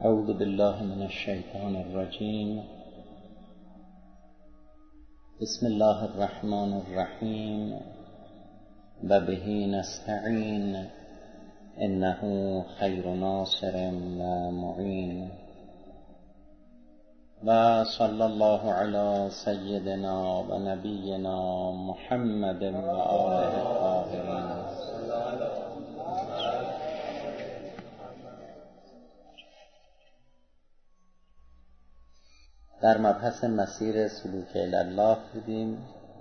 اعوذ بالله من الشیطان الرجیم. بسم الله الرحمن الرحیم و به نستعین انه خیر ناصر و معین و صلی الله علی سیدنا و نبینا محمد و آله الطاهرین. در مبحث مسیر سلوک الی الله بودیم،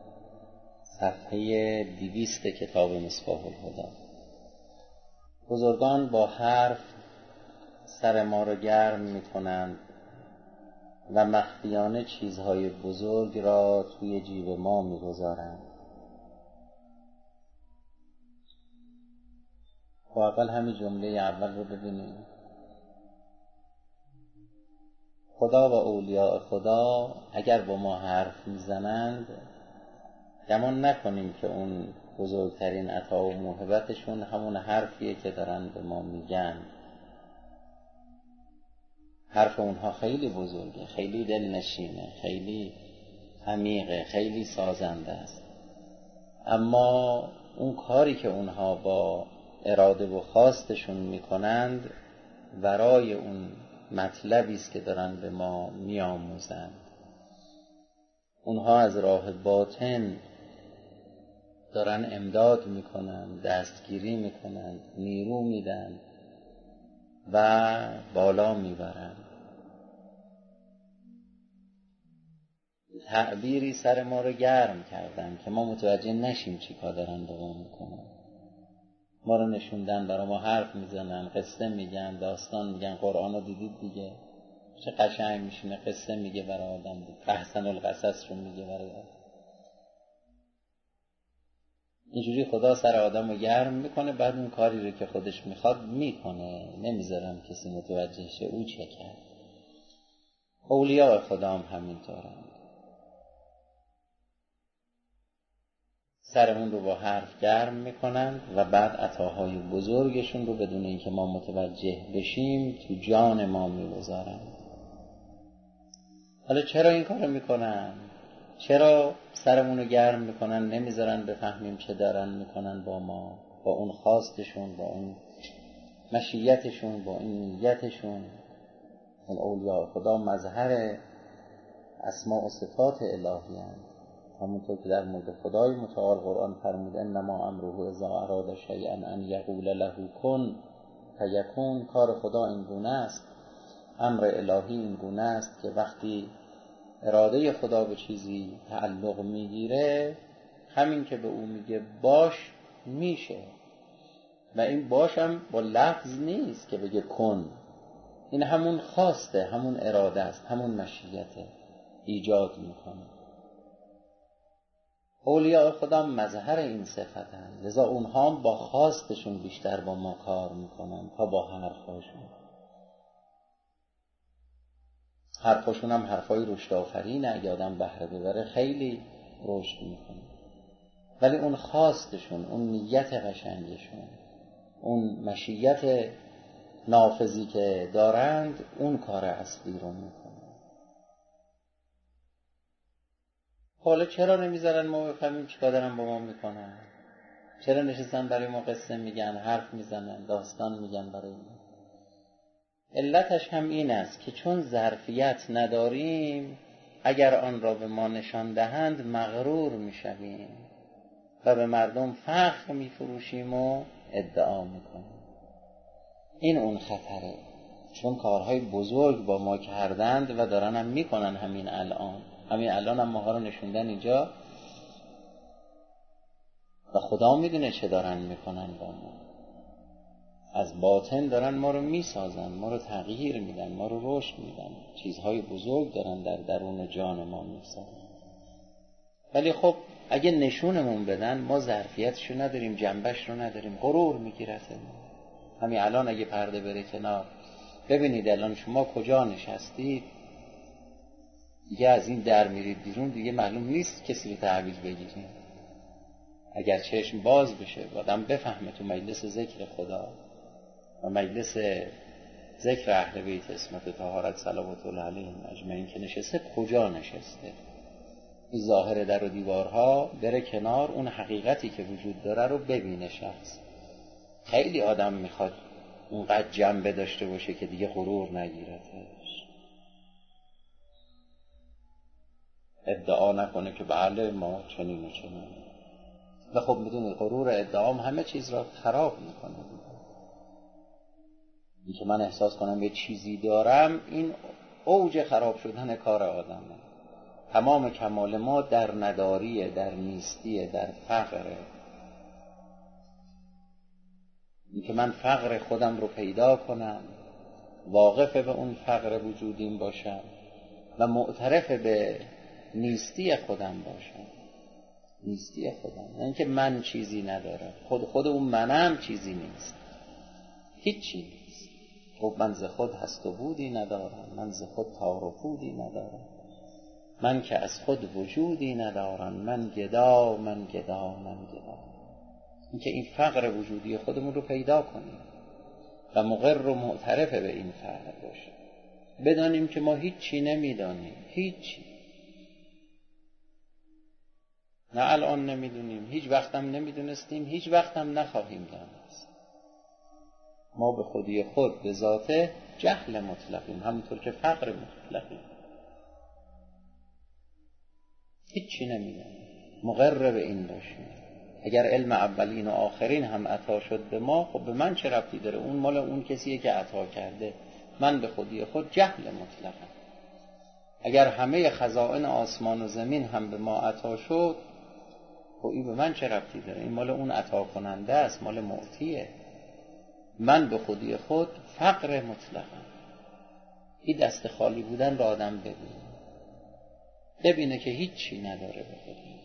صفحه 200 کتاب مصباح الهدی. بزرگان با حرف سر ما رو گرم می کنند و مخفیانه چیزهای بزرگ را توی جیب ما می گذارند. با اول همین جمله اول رو ببینیم. خدا و اولیاء خدا اگر با ما حرف میزنند گمان نکنیم که اون بزرگترین عطا و موهبتشون همون حرفیه که دارن به ما میگن. حرف اونها خیلی بزرگه، خیلی دلنشینه، خیلی عمیقه، خیلی سازنده است، اما اون کاری که اونها با اراده و خواستشون میکنند ورای اون مطلبی است که دارن به ما میآموزند. اونها از راه باطن دارن امداد میکنن، دستگیری میکنن، نیرو میدن و بالا میبرن. تعبیری سر ما رو گرم کردن که ما متوجه نشیم چی کار دارن با ما میکنن. ما رو نشوندن، برای ما حرف میزنن، قصه میگن، داستان میگن. قرآن رو دیدید دیگه، چه قشنگ میشینه قصه میگه برای آدم، احسن القصص رو میگه برای آدم. اینجوری خدا سر آدم رو گرم میکنه، بعد اون کاری رو که خودش میخواد میکنه، نمیذارم کسی متوجه شه او چه کرد. اولیاء خدا هم همینطورن، سرمون رو با حرف گرم میکنن و بعد عطاهای بزرگشون رو بدون اینکه ما متوجه بشیم تو جان ما میگذارن. حالا چرا این کارو میکنن؟ چرا سرمون رو گرم میکنن، نمیذارن بفهمیم چه دارن میکنن با ما، با اون خواستشون، با اون مشیتشون، با این نیتشون؟ اون اولیاء خدا مظهر اسماء و صفات الهی هستند. همونطور که در مورد خدای متعال قرآن فرموده انما امره اذا اراد شیئا ان یقول له کن فیکون. کار خدا این گونه است، امر الهی این گونه است که وقتی اراده خدا به چیزی تعلق میگیره، همین که به او میگه باش میشه. و این باش هم با لفظ نیست که بگه کن، این همون خواسته، همون اراده است، همون مشیته ایجاد میکنه. اولیاء خدا مظهر این صفتن، لذا اونها هم با خواستشون بیشتر با ما کار میکنن تا با حرفاشون. حرفاشون هم حرفای رشد آفرینه، اگه آدم بهره ببره خیلی رشد میکنه، ولی اون خواستشون، اون نیت قشنگشون، اون مشیت نافذی که دارند، اون کار اصلی رو میکنه. حالا چرا نمیذارن ما بفهمیم چیکار دارن با ما میکنن؟ چرا نشستن برای ما قصه میگن، حرف میزنن، داستان میگن برای ما؟ علتش هم این است که چون ظرفیت نداریم، اگر آن را به ما نشان دهند مغرور میشویم و به مردم فخر میفروشیم و ادعا میکنیم. این اون خطره، چون کارهای بزرگ با ما کردند و دارن هم میکنن. همین الان هم ماها رو نشوندن اینجا و خدا میدونه چه دارن میکنن با ما. از باطن دارن ما رو میسازن، ما رو تغییر میدن، ما رو رشد میدن، چیزهای بزرگ دارن در درون جان ما میسازن. ولی خب اگه نشونمون بدن، ما ظرفیتشو نداریم، جنبش رو نداریم، غرور میگیرته. همین الان اگه پرده بره کنار، ببینید الان شما کجا نشستید، دیگه از این در میرید بیرون، دیگه معلوم نیست کسی رو تحویل بگیریم. اگر چشم باز بشه و آدم بفهمه تو مجلس ذکر خدا و مجلس ذکر اهل بیت عصمت و طهارت صلوات الله علیهم اجمعین که نشسته، کجا نشسته؟ این ظاهر در و دیوارها بره کنار، اون حقیقتی که وجود داره رو ببینه شخص. خیلی آدم میخواد اونقدر جنبه داشته باشه که دیگه غرور نگیرتش، ادعا نکنه که بله ما چنین و چنین. و خب میدونی غرور ادعام همه چیز را خراب میکنه. این که من احساس کنم یه چیزی دارم، این اوج خراب شدن کار آدمه. تمام کمال ما در نداریه، در نیستیه، در فقره. این که من فقر خودم رو پیدا کنم، واقف به اون فقر وجودیم باشم و معترف به نیستی خودم باشم. نیستی خودم، این که من چیزی ندارم، خود اون منم چیزی نیست، هیچی نیست. خب من ز خود هست و بودی ندارم، من ز خود تار و پودی ندارم، من که از خود وجودی ندارم، من گدا من گدا من گدا. این که این فقر وجودی خودمون رو پیدا کنیم و مقر و معترف به این فقر باشیم. بدانیم که ما هیچی نمیدانیم، هیچی. نه الان نمیدونیم، هیچ وقتم نمیدونستیم، هیچ وقتم نخواهیم دانست. ما به خودی خود به ذاته جهل مطلقیم، همونطور که فقر مطلقیم. هیچی نمیدونیم، مقر به این باشیم. اگر علم اولین و آخرین هم عطا شد به ما، خب به من چه ربطی داره؟ اون مال اون کسیه که عطا کرده. من به خودی خود جهل مطلقم. اگر همه خزائن آسمان و زمین هم به ما عطا شد، خب این به من چه ربطی داره؟ این مال اون عطا کننده است، مال معطیه. من به خودی خود فقر مطلقم. این دست خالی بودن را آدم ببینه که هیچی نداره به خودی.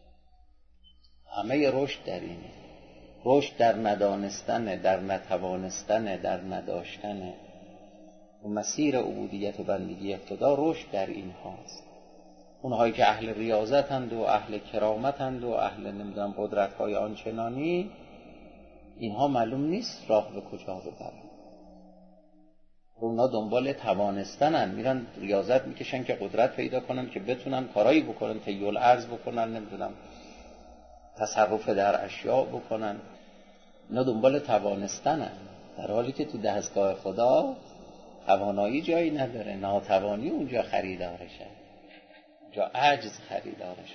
همه رشد در اینه، رشد در ندانستن، در نتوانستن، در نداشتن. و مسیر عبودیت و بندگی خدا رشد در این هاست. اونهایی که اهل ریاضتند و اهل کرامتند و اهل نمیدونم قدرت‌های آنچنانی، اینها معلوم نیست راه به کجا ببرن. اونا دنبال توانستنن، میرن ریاضت میکشن که قدرت پیدا کنن که بتونن کارایی بکنن، تیول ارز بکنن، نمیدونم تصرف در اشیاء بکنن. اینا دنبال توانستنن، در حالی که تو دستگاه خدا توانایی جایی نداره. ناتوانی اونجا خریدارشه، اونجا عجز خریدارشه.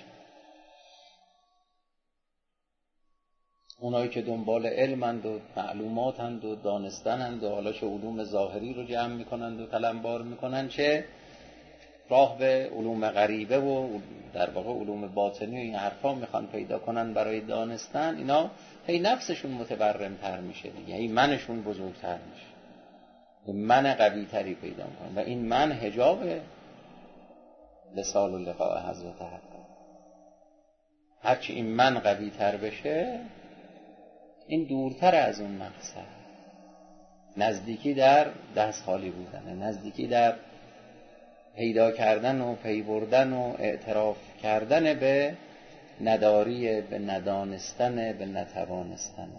اونایی که دنبال علمند و معلوماتند و دانستنند و حالا چه علوم ظاهری رو جمع میکنند و تلمبار میکنند، چه راه به علوم غریبه و در واقع علوم باطنی و این حرفا میخوان پیدا کنن برای دانستن، اینا هی نفسشون متبرمتر میشه دیگه، هی منشون بزرگتر میشه، من قوی تری پیدا میکنن و این من حجاب لسان و لقاء حضرت حق. هرچی این من قوی تر بشه، این دورتر از اون مقصد. نزدیکی در دست خالی بودنه، نزدیکی در پیدا کردن و پی بردن و اعتراف کردن به نداری، به ندانستن، به نتوانستن.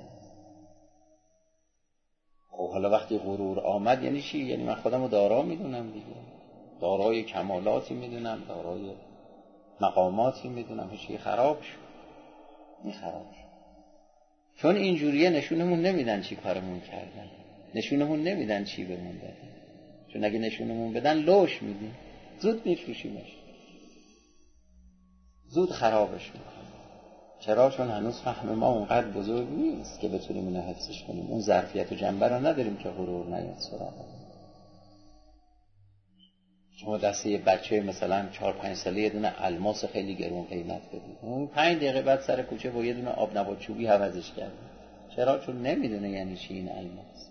خب حالا وقتی غرور آمد یعنی چی؟ یعنی من خودم رو دارا میدونم دیگه، دارای کمالاتی میدونم، دارای مقاماتی میدونم، هیچی خراب شد. این خراب شد چون اینجوریه نشونمون نمیدن چی کارمون کردن، نشونمون نمیدن چی بهمون دادن. چون اگه نشونمون بدن لوش میدیم، زود میفروشیمش، زود خرابش میکنیم. چرا؟ چون هنوز فهم ما اونقدر بزرگ نیست که بتونیم اینو حفظش کنیم. اون ظرفیت و جنبه رو نداریم که غرور نیاد سراغمون. شما دست یه بچه مثلا 4-5 ساله یه دونه الماس خیلی گرون قیمت بدید، اون 5 دقیقه بعد سر کوچه با یه دونه آب نبات چوبی عوضش کرد. چرا؟ چون نمیدونه یعنی چی این الماس.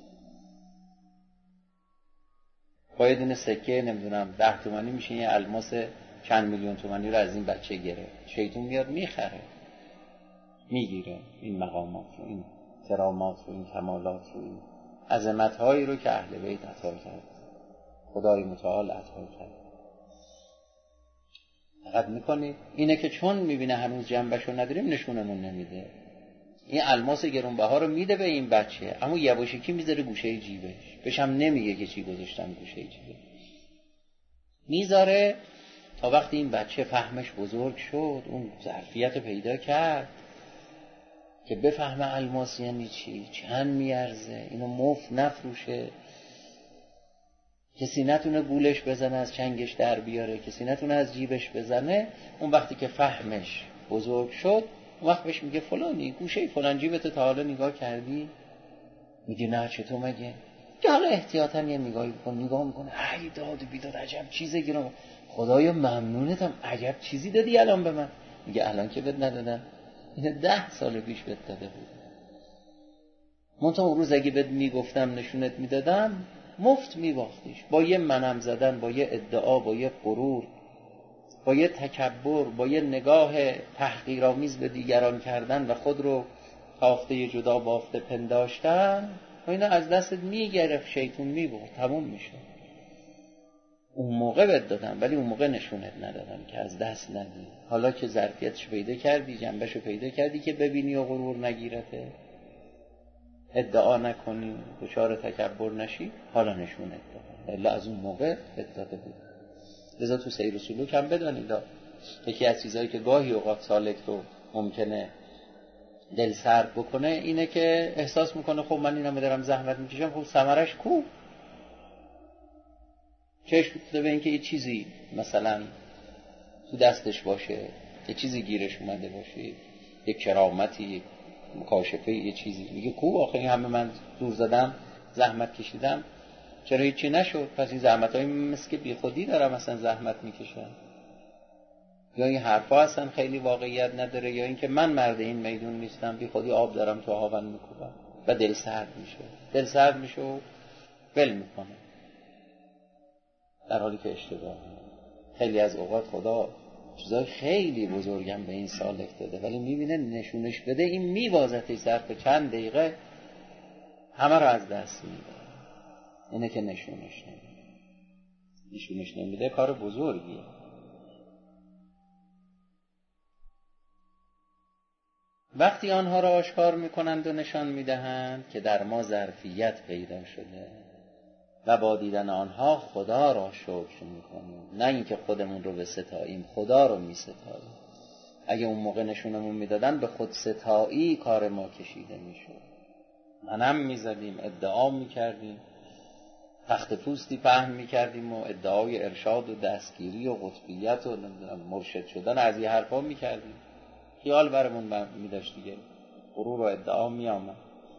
با یه دونه سکه نمیدونم 10 تومانی میشه یه الماس چند میلیون تومانی رو از این بچه گرفت. شیطون میاد میخره، میگیره این مقامات رو، این کرامات رو، این کمالات رو، این عظمت‌هایی رو که اهل بیت عطا کرد، خدای متعال عطا کرد. دقت میکنید؟ اینه که چون میبینه هنوز جنبشو نداریم نشونمون نمیده. این الماس گرانبها رو میده به این بچه، اما یواشکی میذاره گوشه جیبش، بهش هم نمیگه که چی گذاشتم گوشه جیبش، میذاره تا وقتی این بچه فهمش بزرگ شد، اون ظرفیت پیدا کرد که بفهمه الماس یعنی چی، چند میارزه، اینو مفت نفروشه، کسی نتونه گولش بزنه از چنگش در بیاره، کسی نتونه از جیبش بزنه. اون وقتی که فهمش بزرگ شد، اون وقت بهش میگه فلانی گوشه فلان جیبتو تا حالا نگاه کردی؟ میگه نه، چطور مگه؟ که حالا احتیاطاً یه نگاهی بکن، نگاه میکنه، ای داد بیداد، عجب چیزی گیرم، خدایا ممنونتم، عجب چیزی دادی الان به من. میگه الان که بهت ندادم، این 10 سال پیش بهت داده بود. منتها اون روز اگه بهت میگفتم نشونت میدادم مفت میباختیش، با یه منم زدن، با یه ادعا، با یه غرور، با یه تکبر، با یه نگاه تحقیرآمیز به دیگران کردن و خود رو تافته جدا بافته پنداشتن، و اینا از دستت میگرفت، شیطون میبرد، تموم میشه. اون موقع بهت دادم ولی اون موقع نشونت ندادم که از دست ندی. حالا که ظرفیتش پیدا کردی، جنبشو پیدا کردی که ببینی و غرور نگیرته، ادعا نکنی، دچار تکبر نشی، حالا نشونت دادم، الا از اون موقع بهت داده بود. لذا تو سیر و سلوک هم بدانید یکی از چیزایی که گاهی اوقات سالک رو ممکنه دل سرد بکنه اینه که احساس میکنه خب من اینا دارم زحمت میکشم، خب ثمرش کو؟ چشم بوده به این که یه چیزی مثلا تو دستش باشه، یه چیزی گیرش اومده باشه، یه کرامتی، مکاشفه، یه چیزی، میگه کو آخه این همه من زور زدم، زحمت کشیدم، چرا هیچی نشد؟ پس این زحمت‌های مثل که بی خودی دارم مثلا زحمت میکشم، یا این حرفا اصلا خیلی واقعیت نداره، یا اینکه من مرد این میدون نیستم، بی خودی آب دارم تو هاون میکوبم. و دل سرد میشه و ول میکنه، در حالی که اشتباه. خیلی از اوقات خدا چیزای خیلی بزرگم به این سالک داده، ولی میبینه نشونش بده این میوازتش ظرف چند دقیقه همه رو از دست میده. اینه که نشونش نمیده کار بزرگیه. وقتی آنها را آشکار میکنند و نشان میدهند که در ما ظرفیت پیدا شده و با دیدن آنها خدا را شکر میکنیم، نه اینکه خودمون رو بستاییم، خدا رو میستاییم. اگه اون موقع نشونمون میدادن به خود ستایی کار ما کشیده میشد، منم میزدیم، ادعا میکردیم، تخت پوستی پهن میکردیم و ادعای ارشاد و دستگیری و قطبیت و مرشد شدن از یه حرفا میکردیم، خیال برمون میداشت دیگه، غرور و ادعا میامد.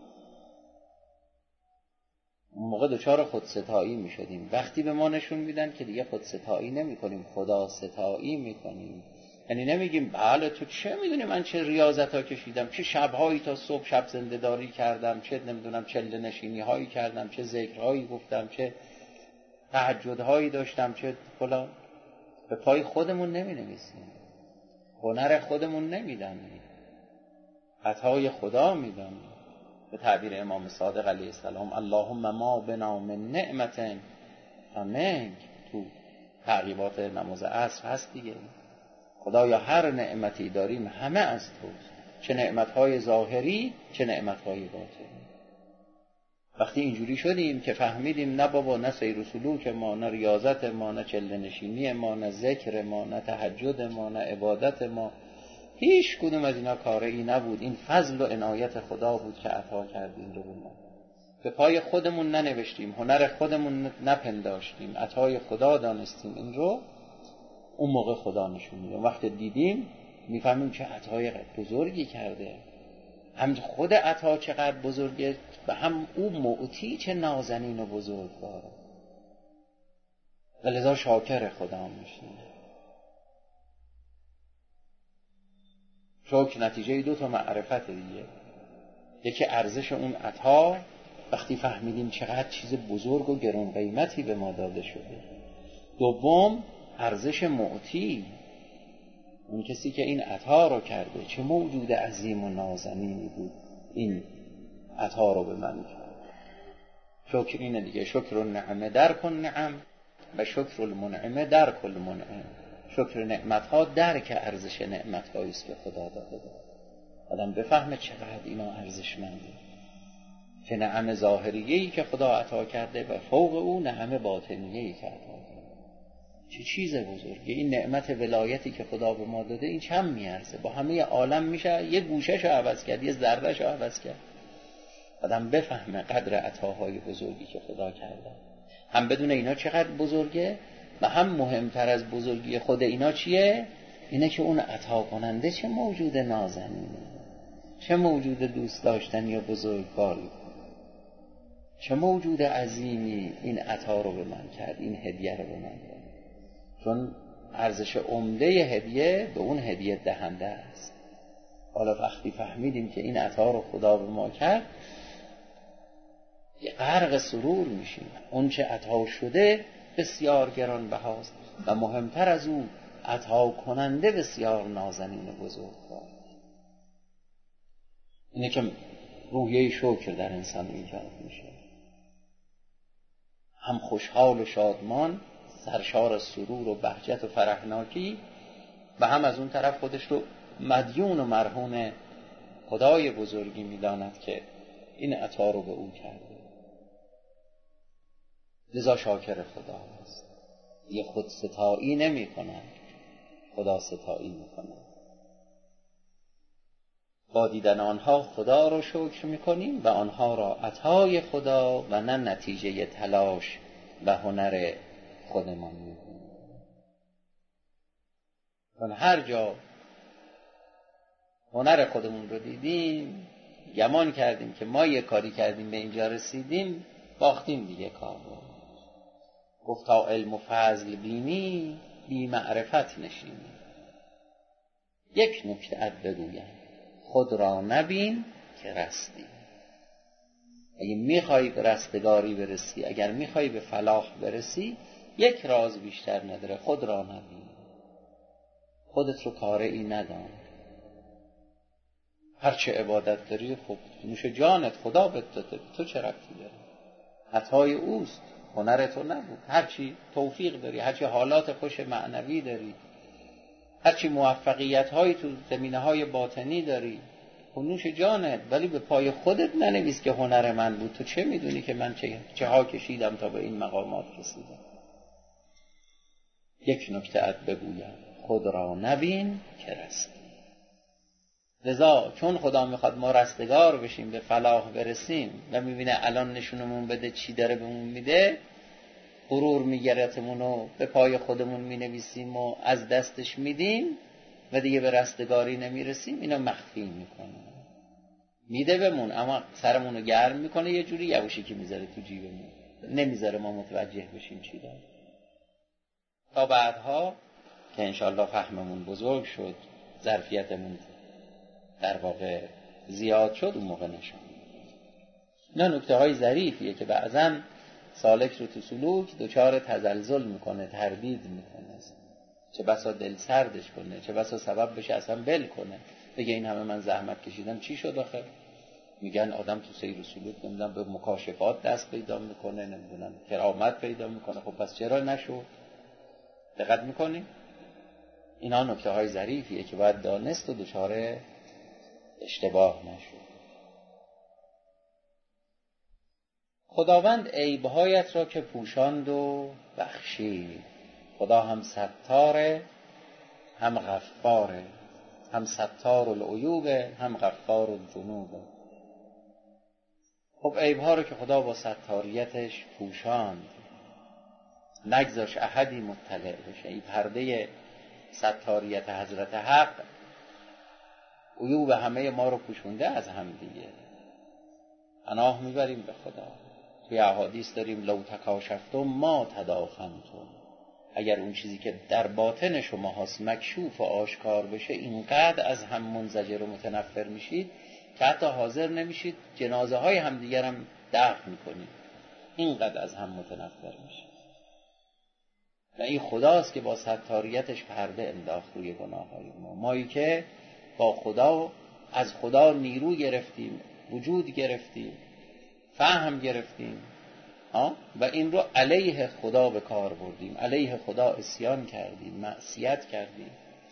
اون موقع دچار خودستایی میشدیم. وقتی به ما نشون میدن که دیگه خودستایی نمی کنیم، خدا ستایی میکنیم. یعنی نمیگیم بله تو چه میدونی من چه ریاضت ها کشیدم، چه شبهایی تا صبح شب زنده‌داری کردم، چه نمیدونم چله نشینی هایی کردم، چه ذکرهایی گفتم، چه تهجدهایی داشتم، چه فلان. به پای خودمون نمی نویسیم، هنر خودمون نمیدانیم، عطای خدا میدانیم. به تعبیر امام صادق علیه السلام اللهم ما بنا من نعمت فمنک، تو تعقیبات نماز عصر هست دیگه، خدایا هر نعمتی داریم همه از توست، چه نعمتهای ظاهری چه نعمتهای باطنی. وقتی اینجوری شدیم که فهمیدیم نه بابا، نه سیر و سلوک ما، نه ریاضت ما، نه چله نشینی ما، نه ذکر ما، نه تهجد ما، نه عبادت ما، هیچ کدوم از اینا کاری نبود، این فضل و عنایت خدا بود که عطا کردیم رو ما. به پای خودمون ننوشتیم، هنر خودمون نپنداشتیم، عطای خدا دانستیم این رو. اون موقع خدا نشون میده، وقتی دیدیم میفهمیم چه عطای بزرگی کرده، هم خود عطا چقدر بزرگه و هم او معطی چه نازنین و بزرگ داره، و لذا شاکر خدا میشیم. شکر نتیجه 2 تا معرفت دیگه. یکی ارزش اون عطا، وقتی فهمیدیم چقدر چیز بزرگ و گران قیمتی به ما داده شده. دوم ارزش معطی، اون کسی که این عطا رو کرده چه موجود عظیم و نازنینی بود این عطا رو به من کرد. شکر اینه دیگه، شکر النعمه در کن نعم و شکر المنعمه در کل منعم. شکر نعمت ها درک ارزش نعمت هایی است که خدا داده. آدم بفهمه چقدر اینا ارزشمنده، که نعم ظاهریه‌ای که خدا عطا کرده و فوق او نعم باطنیه‌ای که عطا کرده. چه چیز بزرگه این نعمت ولایتی که خدا به ما داده، این چند میارزه؟ با همه عالم میشه یه گوشه‌شو عوض کرد، یه ذره‌شو عوض کرد. آدم بفهمه قدر عطاهای بزرگی که خدا کرده، هم بدون اینا چقدر بزرگه، و هم مهمتر از بزرگی خود اینا چیه؟ اینه که اون عطا کننده چه موجود نازنینه، چه موجود دوست داشتنی و بزرگواری، چه موجود عظیمی این عطا رو به من کرد، این هدیه رو به من کرد. چون ارزش عمده هدیه به اون هدیه دهنده است. حالا وقتی فهمیدیم که این عطا رو خدا به ما کرد، یه غرق سرور میشیم. اون چه عطا شده بسیار گرانبهاست و مهمتر از اون عطا کننده بسیار نازنین بزرگوار. اینه که روحیه شکر در انسان ایجاد میشه، هم خوشحال و شادمان، سرشار سرور و بهجت و فرحناکی، و هم از اون طرف خودش رو مدیون و مرهون خدای بزرگی میداند که این عطا رو به او کرده. لذا شاکر خدا است، یه خود ستایی نمی کنن، خدا ستایی می کنن. با دیدن آنها خدا رو شکر می کنیم و آنها را عطای خدا و نه نتیجه تلاش و هنر خودمان می کنیم. چون هر جا هنر خودمون رو دیدیم، گمان کردیم که ما یه کاری کردیم به اینجا رسیدیم، باختیم دیگه کار رو. گفتا علم و فضل بینی، بی معرفت نشینی. یک نکته بگویم، خود را نبین که رستی. اگه میخوای به رستگاری برسی، اگر میخوای به فلاح برسی، یک راز بیشتر نداره، خود را نبین. خودت رو کاری ندان. هرچه عبادت داری خب نوش جانت، خدا بهت داده، تو چه ربطی داره؟ عطای اوست، هنر تو نبود. هرچی توفیق داری، هرچی حالات خوش معنوی داری، هرچی موفقیت های تو زمینه های باطنی داری، خب نوش جانت، ولی به پای خودت ننویس که هنر من بود. تو چه میدونی که من چه ها کشیدم تا به این مقامات رسیدم؟ یک نکته بگویم، خود را نبین که رستی. لذا چون خدا میخواد ما رستگار بشیم، به فلاح برسیم و میبینه الان نشونمون بده چی داره بهمون میده، غرور میگرتمون و به پای خودمون مینویسیم و از دستش میدیم و دیگه به رستگاری نمیرسیم. اینو مخفی میکنه، میده بمون، اما سرمونو گرم میکنه، یه جوری یواشکی که میذاره تو جیبمون، نمیذاره ما متوجه بشیم چی داره. تا بعدها که انشالله فهممون بزرگ شد، ظرفیتمون در واقع زیاد شد، اون موقع نشون. اینا نکته های ظریفیه که بعضا سالک رو تو سلوک دچار تزلزل میکنه، تردید میکنه، چه بسا دل سردش کنه، چه بسا سبب بشه اصلا بل کنه، بگه این همه من زحمت کشیدم چی شد آخه؟ میگن آدم تو سیر و سلوک نمیدونم به مکاشفات دست پیدا میکنه، نمیدونم کرامت پیدا میکنه، خب پس چرا نشد؟ دقت میکنی؟ اینا نکته های ظریفیه که باید دانست و دچار اشتباه نشد. خداوند عیبهایت را که پوشاند و بخشید. خدا هم ستاره هم غفاره، هم ستار العیوبه هم غفار الذنوبه. خب عیبها رو که خدا با ستاریتش پوشاند، نگذاش احدی مطلع بشه. این پرده ستاریت حضرت حق عیوب همه ما رو پوشونده از هم دیگه. پناه میبریم به خدا. توی احادیث داریم لو تکاشفتم ما تدافنتم. اگر اون چیزی که در باطن شما هست مکشوف و آشکار بشه، اینقدر از هم منزجر و متنفر میشید که حتی حاضر نمیشید جنازه های هم دیگر هم دفن میکنید، اینقدر از هم متنفر میشید. و این خداست که با ستاریتش پرده انداخت روی گناه های ما. مایی که با خدا، از خدا نیرو گرفتیم، وجود گرفتیم، فهم گرفتیم و این رو علیه خدا به کار بردیم، علیه خدا عصیان کردیم، معصیت کردیم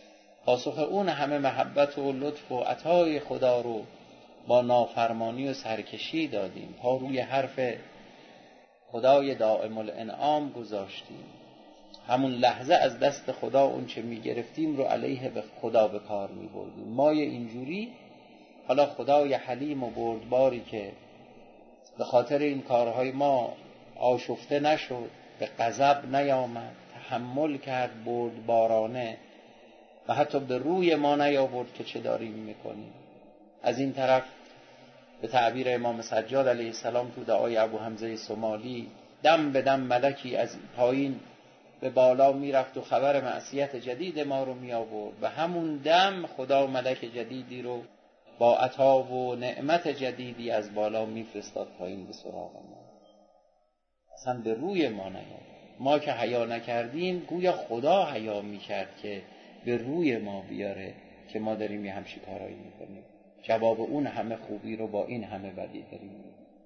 پاسخ اون همه محبت و لطف و عطای خدا رو با نافرمانی و سرکشی دادیم، پا روی حرف خدای دائم الانعام گذاشتیم، همون لحظه از دست خدا اون چه میگرفتیم رو علیه به خدا به کار میبردیم. مای اینجوری حالا خدای حلیم و بردباری که به خاطر این کارهای ما آشفته نشد، به غضب نیامد، تحمل کرد بردبارانه و حتی به روی ما نیاورد که چه داریم میکنیم. از این طرف به تعبیر امام سجاد علیه السلام تو دعای ابو حمزه سمالی، دم به دم ملکی از پایین به بالا میرفت و خبر معصیت جدید ما رو می آورد و همون دم خدا ملک جدیدی رو با عطا و نعمت جدیدی از بالا میفرستاد پایین به سراغ ما. اصلا به روی ما نیامد. ما که حیا نکردیم گویا خدا حیا میکرد که به روی ما بیاره که ما داریم یه همچین کارایی میکنیم. جواب اون همه خوبی رو با این همه بدی داریم.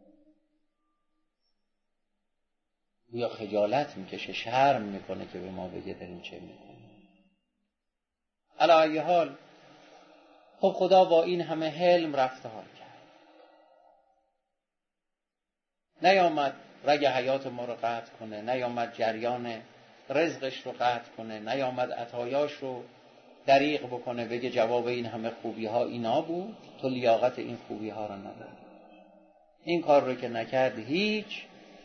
گویا خجالت میکشه، شرم میکنه که به ما بگه داریم چه میکنیم. علی ای حال خب خدا با این همه حلم رفتار کرد، نیامد رگ حیات ما رو قطع کنه، نیامد جریان رزقش رو قطع کنه، نیامد عطایاش رو دریغ بکنه، بگه جواب این همه خوبی ها اینا بود، تو لیاقت این خوبی ها رو نداری. این کار رو که نکرد هیچ،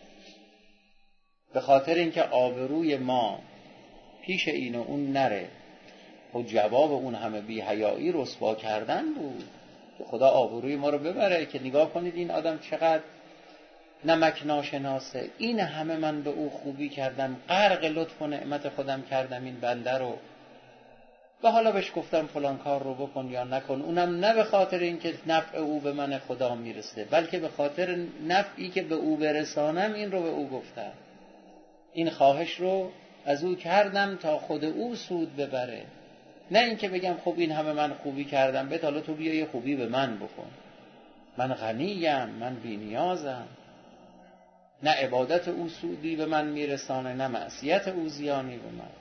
به خاطر اینکه آبروی ما پیش این و اون نره و جواب اون همه بی حیایی رسوا کردن بود که خدا آبروی ما رو ببره. که نگاه کنید این آدم چقدر نمک ناشناسه، این همه من به او خوبی کردم، غرق لطف و نعمت خودم کردم این بنده رو، و حالا بهش گفتم فلان کار رو بکن یا نکن، اونم نه به خاطر اینکه نفع او به من خدا میرسه، بلکه به خاطر نفعی که به او برسانم این رو به او گفتم، این خواهش رو از او کردم تا خود او سود ببره، نه اینکه بگم خب این همه من خوبی کردم بهت، حالا تو بیا یه خوبی به من بکن، من غنیم، من بی نیازم، نه عبادت او سودی به من میرسانه نه معصیت او زیانی به من.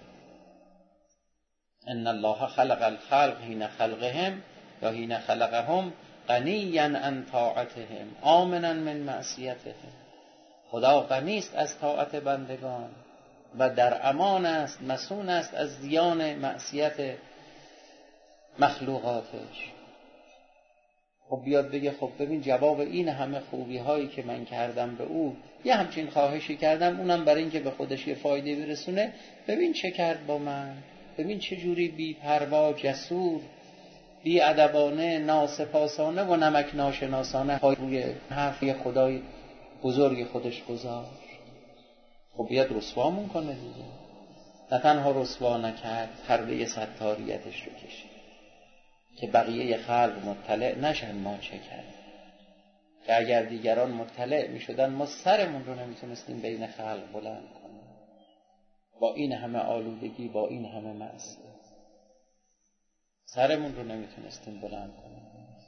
ان الله خلق الخلق حین خلقهم یا حین خلقهم غنیا عن طاعتهم آمنا من معصیتهم. خدا غنی است از طاعت بندگان و در امان است، مصون است از زیان معصیت مخلوقاتش. خب بیاد بگه خب ببین جواب این همه خوبی هایی که من کردم به او، یه همچین خواهشی کردم اونم برای این که به خودش یه فایده برسونه، ببین چه کرد با من، ببین چه جوری بی پروا، جسور، بی ادبانه، ناسپاسانه و نمک ناشناسانه روی حرف خدای بزرگ خودش گذاشت. خب بیاد رسوامون کنه دیگه. نه تنها رسوا نکرد، پرده ستاریتش رو کشید که بقیه خلق مطلع نشن ما چه کرد، که اگر دیگران مطلع می شدن ما سرمون رو نمیتونستیم بین خلق بلند کنیم، با این همه آلودگی، با این همه معصیت سرمون رو نمیتونستیم بلند کنیم.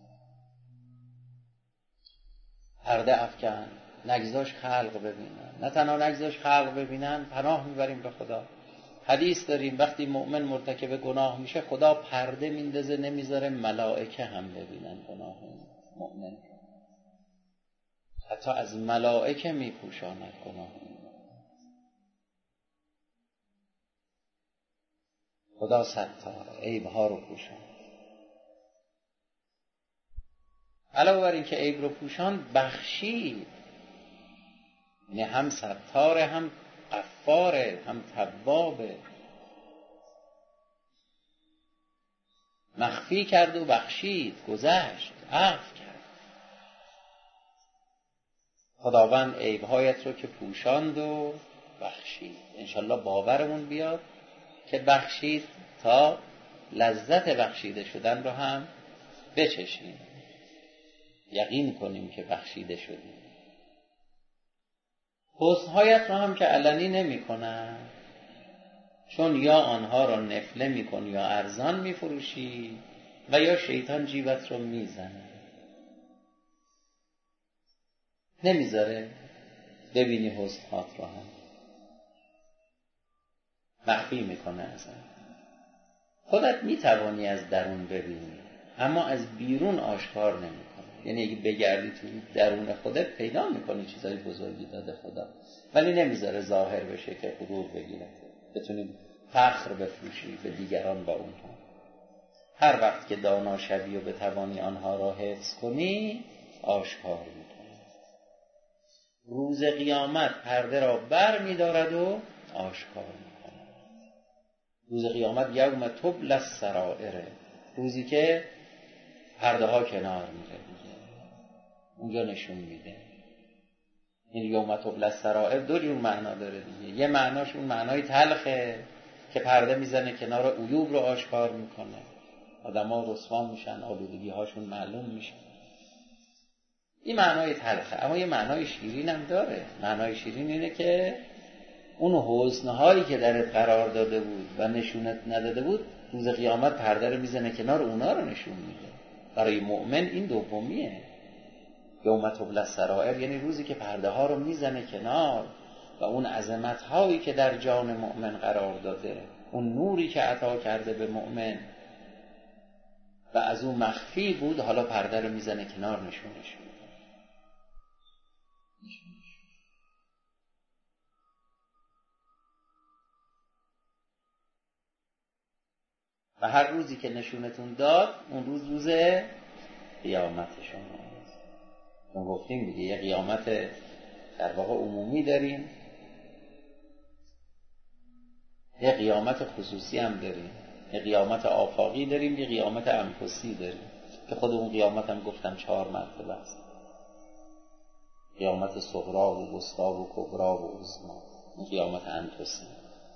پرده افکن، نگذاش خلق ببینن، نه تنها نگذاش خلق ببینن، پناه میبریم به خدا. حدیث داریم وقتی مؤمن مرتکب گناه میشه خدا پرده میندازه نمیذاره ملائکه هم ببینن گناه مؤمن، حتی از ملائکه میپوشاند گناه. خدا ستار عیبها رو پوشاند. علاوه بر این که عیب رو پوشاند، بخشید، یعنی هم ستاره، هم غفاره، هم توابه، مخفی کرد و بخشید، گذشت، عفو کرد. خداوند عیبهایت رو که پوشاند و بخشید، انشالله باورمون بیاد که بخشید تا لذت بخشیده شدن رو هم بچشیم، یقین کنیم که بخشیده شدیم. حسنهایت رو هم که علنی نمی کنن، چون یا آنها را نفله می کن یا ارزان می فروشی و یا شیطان جیبت رو می زنه، نمیذاره ببینی حسنهات رو هم مخفی می کنه ازن. خودت میتوانی از درون ببینی اما از بیرون آشکار نمیکنی. یعنی اگه بگردی تو درون خودت پیدا میکنی چیزای بزرگی داده خدا، ولی نمیذاره ظاهر بشه که غرور بگیره، بتونی فخر بفروشی به دیگران با اونها. هر وقت که دانا شوی و بتوانی آنها را حفظ کنی آشکار میکنی. روز قیامت پرده را بر می‌دارد و آشکار می‌کند. روز قیامت یوم تبلی السرائر، روزی که پرده ها کنار میره دیگه، اونجا نشون میده. این یوم تبلی السرائر دو جور معنا داره دیگه. یه معناش اون معنای تلخه که پرده میزنه کنار عیوب رو آشکار میکنه، آدم‌ها رسوا میشن، آلودگی هاشون معلوم میشه. این معنای تلخه، اما یه معنای شیرین هم داره. معنای شیرین اینه که اون حسن‌هایی که درت قرار داده بود و نشونت نداده بود، روز قیامت پرده رو میزنه کنار، اونا رو نشون میده. برای مؤمن این دومیه. یوم تبلی السرائر یعنی روزی که پرده ها رو میزنه کنار و اون عظمت هایی که در جان مؤمن قرار داده، اون نوری که عطا کرده به مؤمن و از اون مخفی بود، حالا پرده رو میزنه کنار، نشونش میده. و هر روزی که نشونتون داد اون روز قیامت شماست. ما گفتیم دیگه یه قیامت در واقع عمومی داریم، یه قیامت خصوصی هم داریم، یه قیامت آفاقی داریم، یه قیامت انفسی داریم که خود اون قیامت هم گفتم 4 مرتبه است. قیامت صغرا و وسطا و کبرا و عظما، قیامت انفسی.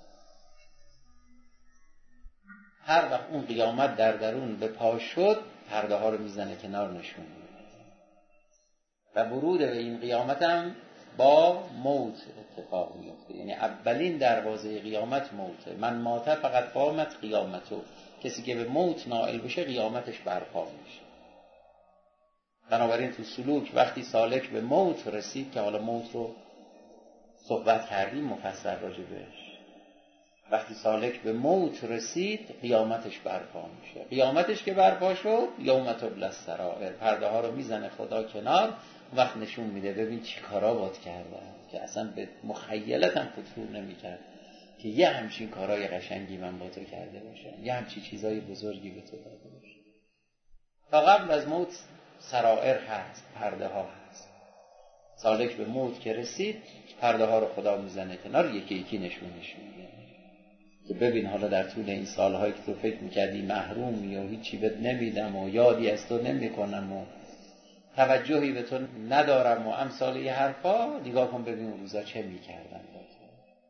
هر وقت اون قیامت در درون به پا شد، پرده ها رو میزنه کنار، نشون میده. و ورود به این قیامت هم با موت اتفاق میفته. یعنی اولین دروازه قیامت موته. من مات فقط قامت قیامتو، کسی که به موت نائل بشه قیامتش برپا میشه. بنابراین تو سلوک وقتی سالک به موت رسید، که حالا موت رو صحبت کردیم مفصل راجع بهش، وقتی سالک به موت رسید قیامتش برپا میشه. قیامتش که برپا شد یوم تبلی السرائر، پرده ها رو میزنه خدا کنار، وقت نشون میده ببین چی کارا باد کردم که اصلا به مخیلتم خطور نمیکرد که یه همچین کارای قشنگی من با تو کرده باشم، یه همچین چیزای بزرگی به تو داده باشم. تا قبل از موت سرائر هست، پرده ها هست. سالک به موت که رسید پرده ها رو خدا میزنه کنار، یکی یکی نشونش میده که ببین حالا در طول این سالهایی که تو فکر میکردی محرومی و هیچی بهت نمیدم و یادی از تو نمیکنم و توجهی به تو ندارم و امثال یه حرفا، نگاه کن ببین اون روزا چه میکردن با تو.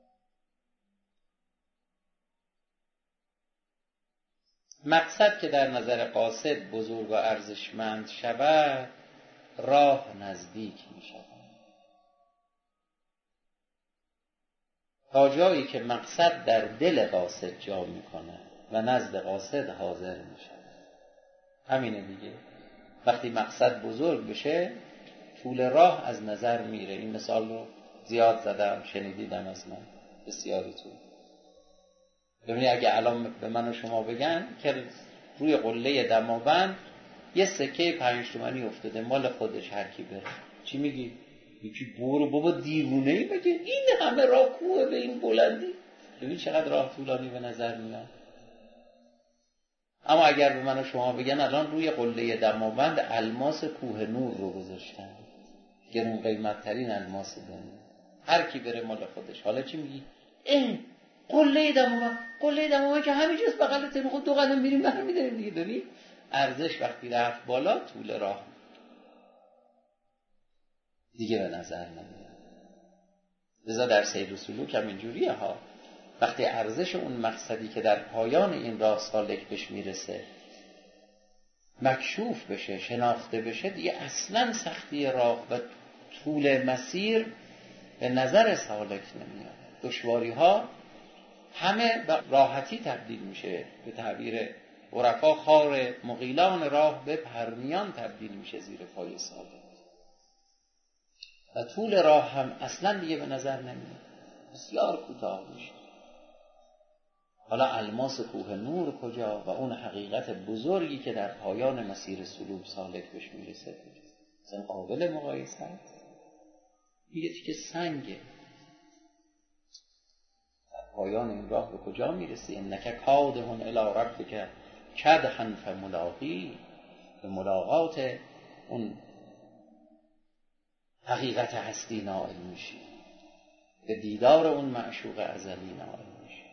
مقصد که در نظر قاصد بزرگ و ارزشمند شود، راه نزدیک میشود. تا جایی که مقصد در دل قاصد جا میکنه و نزد قاصد حاضر میشه. همینه دیگه. وقتی مقصد بزرگ بشه طول راه از نظر میره. این مثال رو زیاد زدم، شنیدیدم از من بسیاریتون. ببینید اگه الان به من و شما بگن که روی قله دماوند یه سکه 5 تومانی افتاده مال خودش، هر کی بره، چی میگی؟ یکی برو بابا دیوونه ای، بگه این همه راه کوه به این بلندی. ببین چقدر راه طولانی به نظر میاد. اما اگر به من و شما بگن الان روی قله دماوند الماس کوه نور رو گذاشتن، گرون قیمت ترین الماس دنیا، هر کی بره مال خودش، حالا چی میگی؟ قله دماوند که همینجاست بغل تهران، 2 قدم میریم برمی‌داریم دیگه. ببین ارزش وقتی رفت بالا، طول راه دیگه به نظر نمیاد. لذا در سیر و سلوک هم اینجوریه ها. وقتی ارزش اون مقصدی که در پایان این راه سالک بهش میرسه مکشوف بشه، شناخته بشه، دیگه اصلا سختی راه و طول مسیر به نظر سالک نمیاد. دشواری ها همه به راحتی تبدیل میشه. به تعبیر عرفا خار مغیلان راه به پرنیان تبدیل میشه زیر پای سالک. و طول راه هم اصلا دیگه به نظر نمیاد، بسیار کوتاه میشه. حالا الماس کوه نور کجا و اون حقیقت بزرگی که در پایان مسیر سلوک سالک بهش میرسه اصلا قابل مقایسه است؟ یه تیکه سنگه. در پایان این راه به کجا میرسی؟ انک کادحون الی ربک کدحا فملاقی، به ملاقات اون حقیقت هستی نائل میشی، به دیدار اون معشوق ازلی نائل میشی.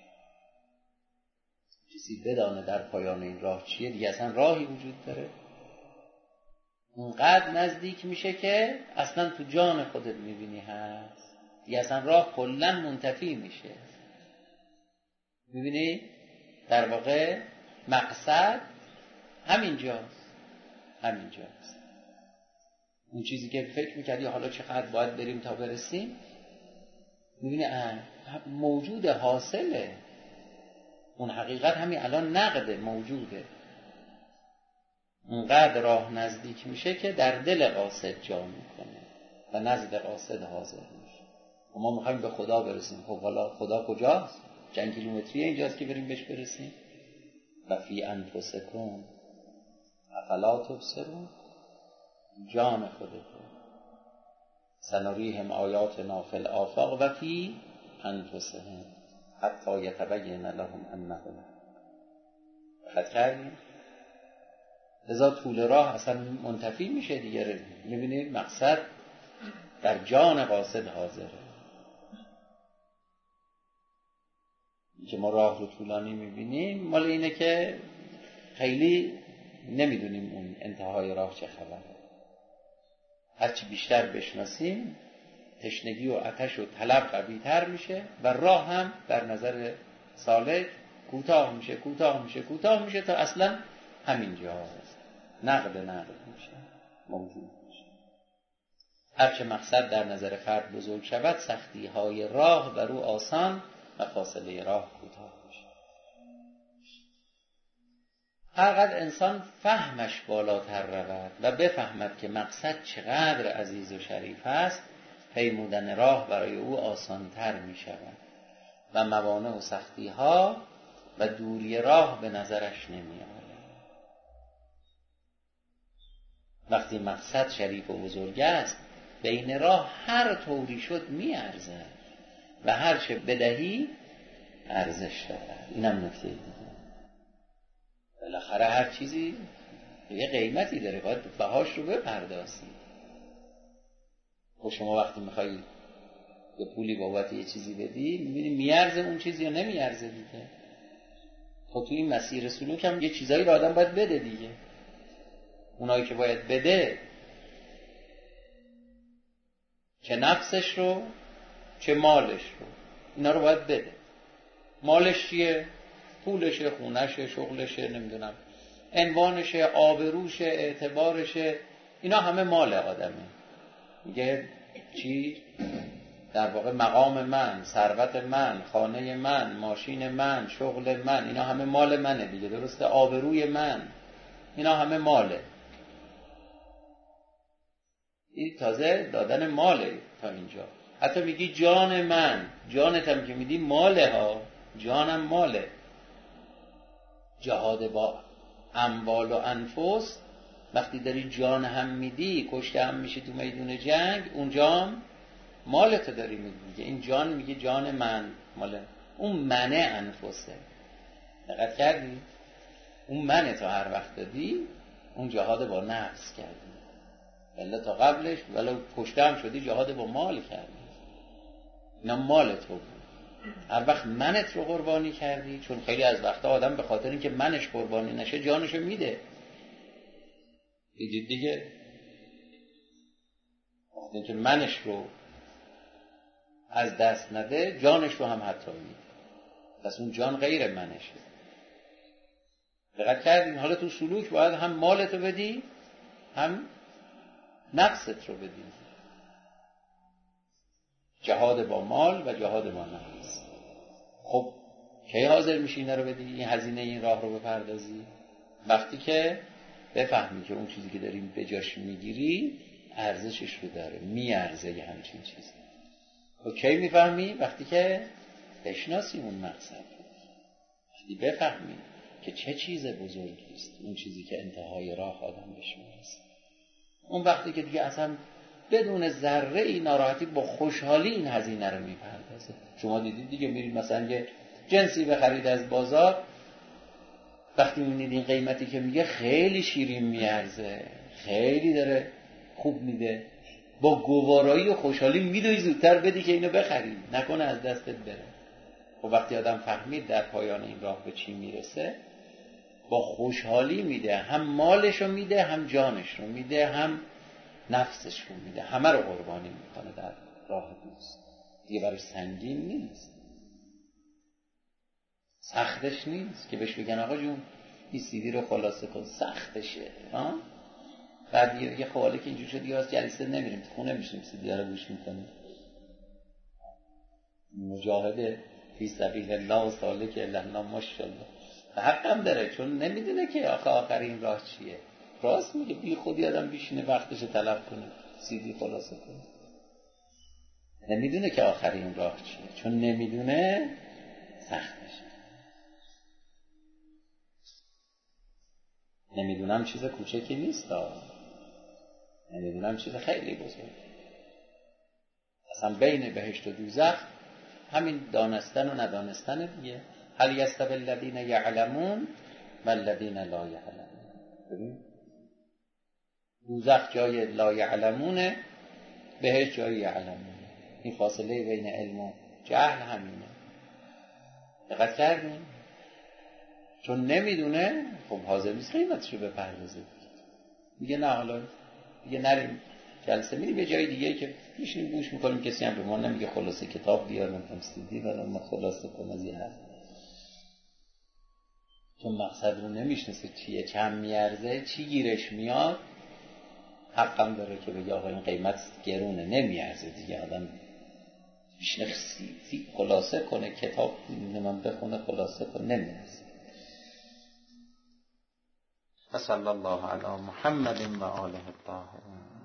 کسی بدانه در پایان این راه چیه، دیگه اصلا راهی وجود داره؟ اونقدر نزدیک میشه که اصلا تو جان خودت میبینی هست، دیگه اصلا راه کلا منتفی میشه. میبینی در واقع مقصد همینجاست. اون چیزی که فکر میکردی حالا چقدر باید بریم تا برسیم، میبینی موجود، حاصله. اون حقیقت همین الان نقده، موجوده. اونقدر راه نزدیک میشه که در دل قاصد جا میکنه و نزد قاصد حاضر میشه. و ما میخوایم به خدا برسیم. خب حالا خدا کجاست؟ چند کیلومتری اینجاست که بریم بهش برسیم؟ و فی انفسکم افلا تبصرون، جان خودت سنریهم آیاتنا فی الآفاق و فی انفسهم حتی یتبین لهم انه الحق. لذا طول راه اصلا منتفی میشه دیگه. میبینید مقصد در جان قاصد حاضره. که ما راه رو طولانی میبینیم مال اینه که خیلی نمیدونیم اون انتهای راه چه خبره. هرچی بیشتر بشناسیم تشنگی و آتش و طلب قوی‌تر میشه و راه هم در نظر سالک کوتاه میشه تا اصلا همینجا هست. نقد میشه، موجود میشه. هرچه مقصد در نظر فرد بزرگ شود، سختی های راه بر او آسان و فاصله راه کوتاه میشه. هر قدر انسان فهمش بالاتر رود و بفهمد که مقصد چقدر عزیز و شریف است، پیمودن راه برای او آسانتر می شود و موانع و سختی ها و دوری راه به نظرش نمی آید. وقتی مقصد شریف و بزرگ است، بین راه هر طوری شد می ارزد و هر چه بدهی ارزش دارد. اینم نکته دیگه. بالاخره هر چیزی یه قیمتی داره، باید بهاش رو بپردازی. خب شما وقتی میخوایی یه پولی بابت یه چیزی بدی، میبینی میارزه اون چیزی یا نمیارزه دیگه. خب تو این مسیر سلوک هم یه چیزایی رو آدم باید بده دیگه. اونایی که باید بده، چه نفسش رو چه مالش رو، اینا رو باید بده. مالش چیه؟ پولشه، خونشه، شغلشه، نمیدونم عنوانشه، آبروشه، اعتبارشه، اینا همه مال آدمه. میگه چی؟ در واقع مقام من، ثروت من، خانه من، ماشین من، شغل من، اینا همه مال منه دیگه، درسته؟ آبروی من، اینا همه ماله. این تازه دادن ماله تا اینجا. حتی میگی جان من، جانت هم که میدی ماله ها، جانم ماله. جهاد با اموال و انفس، وقتی داری جان هم میدی، کشته هم میشی تو میدون جنگ، اونجا مالتو داری میدی. این جان میگه جان من، مال اون منه انفسه. دقت کردی؟ اون منه تا هر وقت دادی، اون جهاد با نفس کردی. الا تا قبلش ولو کشته هم شدی جهاد با مال کردی. اینا مالتو بود. هر وقت منت رو قربانی کردی، چون خیلی از وقتا آدم به خاطر اینکه منش قربانی نشه جانشو میده دیگه. وقتی که منش رو از دست نده، جانش رو هم حتی میده. پس اون جان غیر منشه. دقت کردین؟ حالا تو سلوک باید هم مالتو بدی، هم نفست رو بدی. جهاد با مال و جهاد با نفس. خب کی حاضر میشی اینا رو بدی، این هزینه این راه رو بپردازی؟ وقتی که بفهمی که اون چیزی که داریم به جاش میگیری ارزشش رو داره، میارزه یه همچین چیزی. خب کی میفهمی؟ وقتی که بشناسی اون مقصد. بفهمید که چه چیز بزرگی است اون چیزی که انتهای راه آدم بهش میرسه. اون وقتی که دیگه اصلا بدون ذره ای ناراحتی با خوشحالی این هزینه رو میپردازه. شما دیدید دیگه، میرید مثلا یه جنسی بخرید از بازار، وقتی میبینید این قیمتی که میگه خیلی شیرین میارزه، خیلی داره خوب میده، با گوارایی و خوشحالی میدوی زودتر بدی که اینو بخری، نکنه از دستت بره. خب وقتی آدم فهمید در پایان این راه به چی میرسه، با خوشحالی میده، هم مالش رو میده، هم جانش رو میده، هم نفسش رو میده، همه رو قربانی میکنه در راه دوست. دیگه برای سنگین نیست، سختش نیست که بهش بگن آقا جون این سیدی رو خلاصه کن، سختشه. بعد یه خواله که اینجور شد دیگه از جلسه نمیریم، تو خونه میشیم سیدی رو گوش میکنیم. مجاهد فی سبیل الله و سالک الا الله ماشاءالله حق هم داره، چون نمیدونه که آخرین راه چیه. راست میگه، بی خودی آدم بیشینه وقتش تلف کنه سیدی خلاصه کنه، نمیدونه که آخرین راه چیه. چون نمیدونه سخت میشه. نمیدونم چیز کوچکی نیست، نمیدونم چیز خیلی بزرگ. اصلا بین بهشت و دوزخ همین دانستن و ندانستن دیگه. هل یستوی الذین یعلمون و الذین لا یعلمون. ببین دوزخ جای لا یعلمونه، بهشت جای یعلمونه. این فاصله بین علم و جهل همینه. دقت کردین؟ چون نمیدونه، خب حاضر نیست قیمتشو بپردازه. میگه نه حالا دیگه نریم جلسه، میریم یه جای دیگه که میشینیم گوش میکنیم، کسی هم به ما نمیگه خلاصه کتاب بیار نمیتونم سیدی برام ما خلاصه کن از یه حرف. چون مقصد رو نمیشناسه چیه، چند میارزه، چی گیرش میاد. حقم داره که بگه آقا این قیمت گرونه، نمیارزه دیگه. آدم میشنه سیدی خلاصه کنه، کتاب من بخونه خلاصه کنه، نمیارزه. صلی الله علی محمد و آله الطاهرین.